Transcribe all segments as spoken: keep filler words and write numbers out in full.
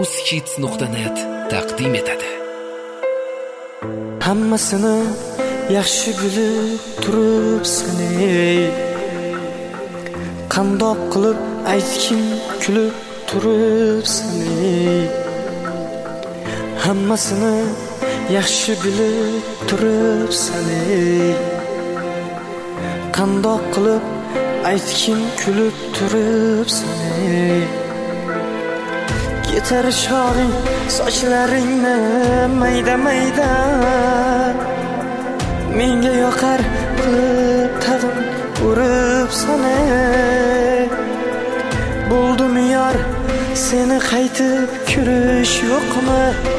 uzhits nuqta net taqdim etadi. Hammasini yaxshi bilib turibsan ey, qandoq qilib aytgin kulib turibsan ey. Hammasini yaxshi bilib turibsan ey, qandoq qilib aytgin kulib turibsan ey. Yetar shoring sochlaringni mayda mayda, menga yoqar qilib tag'in uribsan ey. Bo'ldimi yor seni qaytib ko'rish yo'qmi?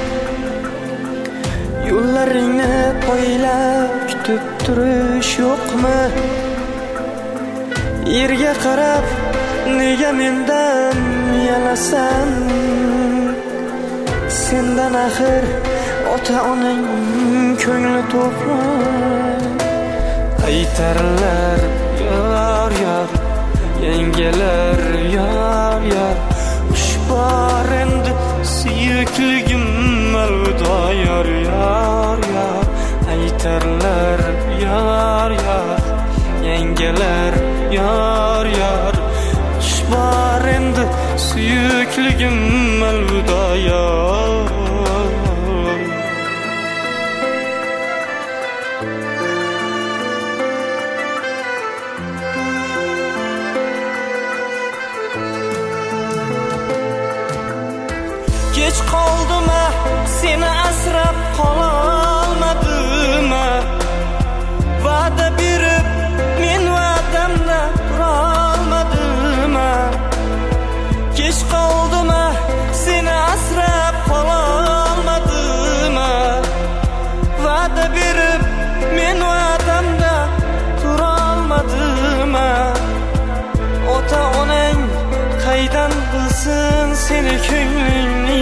Yo'llaringni poylab kutib turish yo'qmi? Yerga qarab nega mendan yalasan? Sendan axir ota-onang ko'ngli to'qmi? Aytarlar yor yor, yangelar yor yor, ushbor endi suyukligim alvido yor yor yor. Aytarlar yor yor, yangelar yor yor, ushbor endi suyukligim alvido yor. Kech qoldim seni asrab qololmadim, va'da berib men va'damda turolmadim. Kech qoldim seni asrab qololmadim, va'da berib men va'damda turolmadim. Ota-onang qaydan bilsin seni ko'nglingni,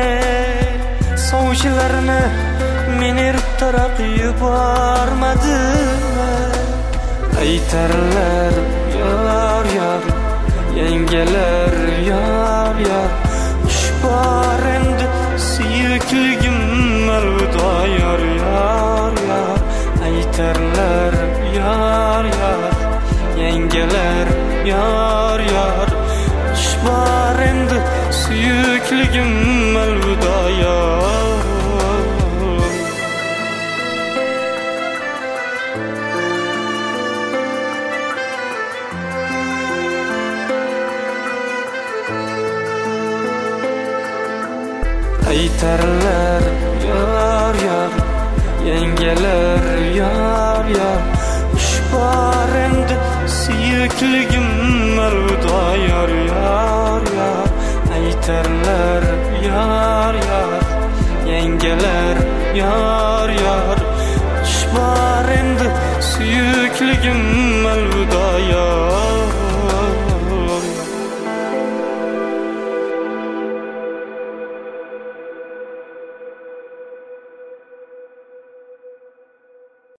sovchilarni men ertaroq yubormadim. Aytarlar yor yor, yangelar yor yor, ushbor endi suyukligim alvido yor yor yor. Aytarlar yor yor, yangelar yor yor, ushbor endi suyukligim alvido yor. Aytarlar yor yor, yangelar yor yor, ushbor endi suyukligim alvido yor yor yor. Aytarlar yor yor, yangelar yor yor, ushbor endi suyukligim